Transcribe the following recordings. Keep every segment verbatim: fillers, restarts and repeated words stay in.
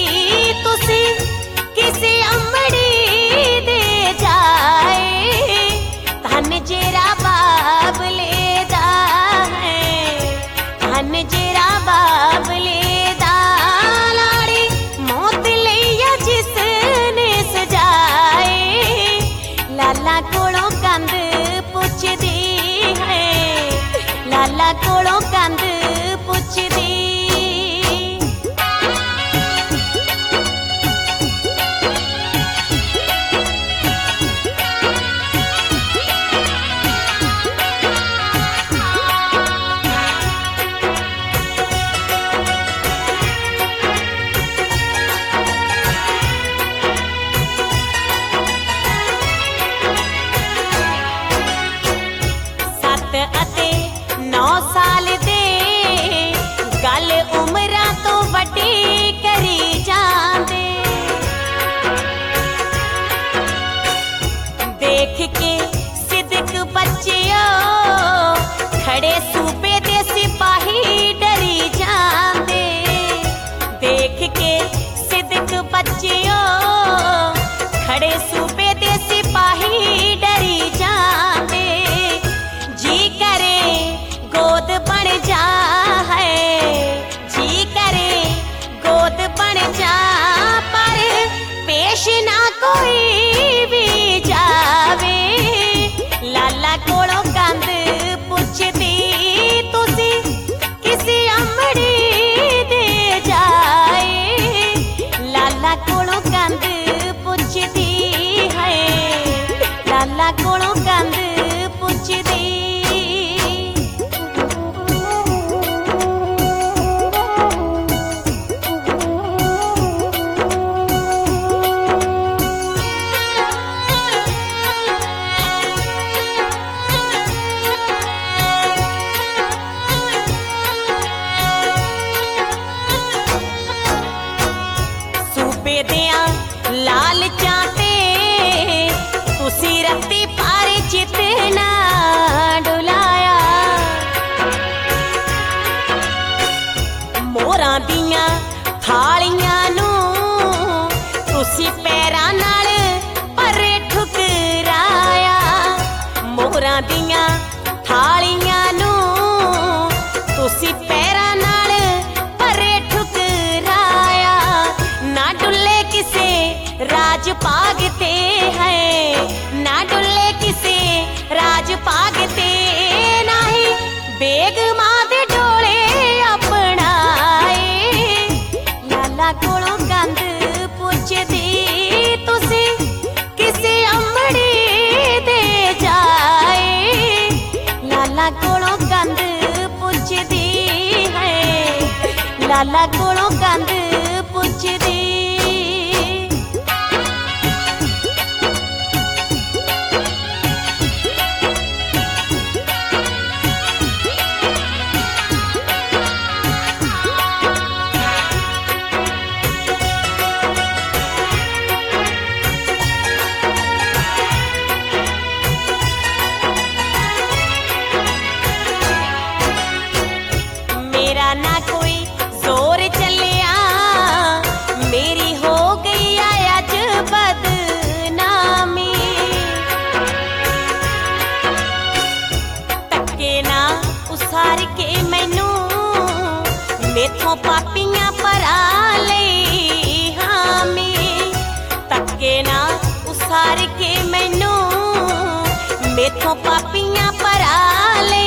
तुसी किसी अमड़ी दे जाए धन जेरा बाबले दा है धन जेरा बाबले दा लाड़ी मौत लिया जिसने सजाए लाला कोलों कंद पुछदी है लाला कोलों कंद पुछदी नौ साल दे गल उमरां तो वड्डी करी जांदे देख के सिदक बच्चियो खड़े सूबे दे सिपाही डरी जांदे देख के सिदक बच्चियो खड़े सूबे दे सिपाही डरी जांदे जी करे गोद बन जा है जी करे गोद बन जा पर पेश ना कोई भी जावे लाला कोलों कंद पुछदी तुसी किसी अमड़ी दे जाए लाला कोलों कंद पुछदी है लाला कोलों कंद पुछदी लाल चाते तुसी रत्ती पारे चितना डुलाया मोरां दियां थालियां नू तुसी पैरां नाल परे ठुकराया मोरां दियां थालियां नू तुसी पैरां नाल परे ठुकराया ना डुले किसे राज पागते हैं ना डुले किसे राज पागते नाही बेगमां दे डोले अपनाए लाला कोलों कंद पुछदी तुसी किसे अमड़ी दे जाए लाला कोलों कंद पुछदी है लाला कोलों कंद पुछदी ना कोई जोर चलिया मेरी हो गई आज बदनामी तक्के ना उसार के मैनू मेथों पापियां परा ले हामी तक्के ना उसार के मैनू मेथों पापियां परा ले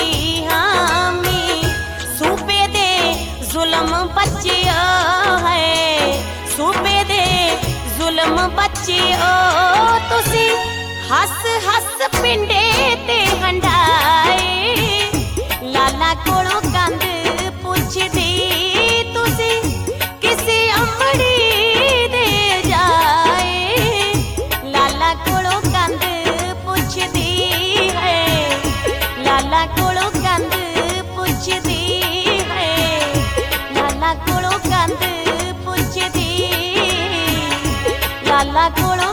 जुल्म बच्चियो है सूबे दे जुल्म बच्चियो तुसी हस हस पिंडे ते हंडाए लाला कोलों कंद पुछदी तुसी किसी अमड़ी दे जाए लाला कोलों कंद पुछदी है लाला कोलों कंद पुछदी लाला कोलों कंद पुछदी लाला कोलों